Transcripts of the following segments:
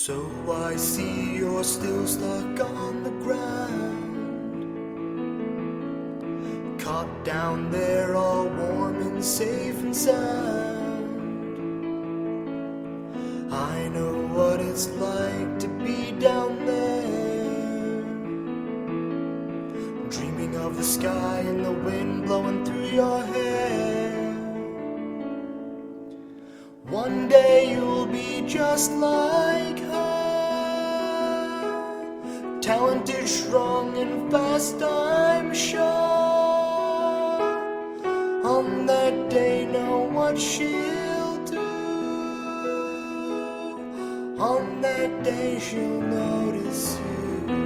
So I see you're still stuck on the ground, caught down there all warm and safe and sound. I know what it's like to be down there, dreaming of the sky and the wind blowing through your hair. One day you'll be just like her, talented, strong, and fast, I'm sure. On that day, know what she'll do. On that day, she'll notice you.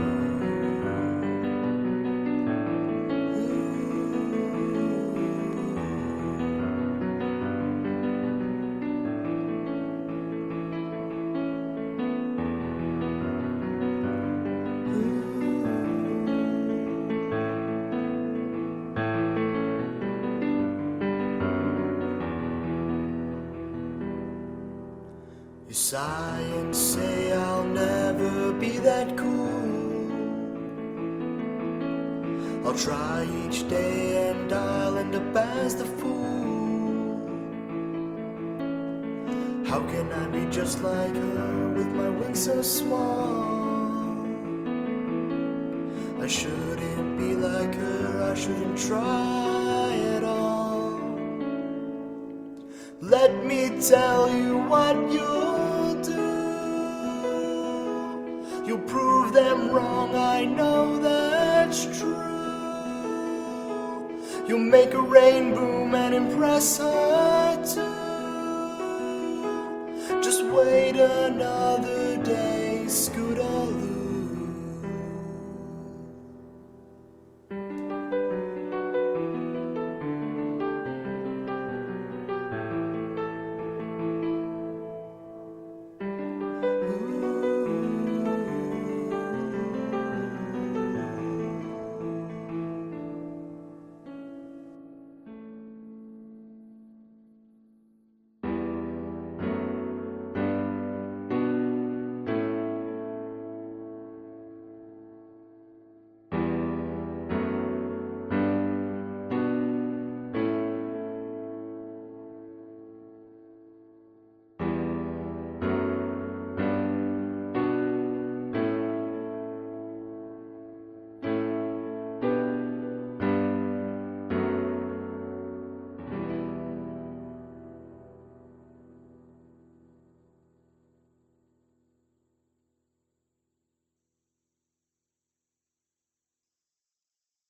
You sigh and say I'll never be that cool. I'll try each day and I'll end up as the fool. How can I be just like her with my wings so small? I shouldn't be like her, I shouldn't try at all. Let me tell you what you'll do. You'll prove them wrong, I know that's true. You'll make a rain boom and impress her too. Just wait another day, Scootaloo.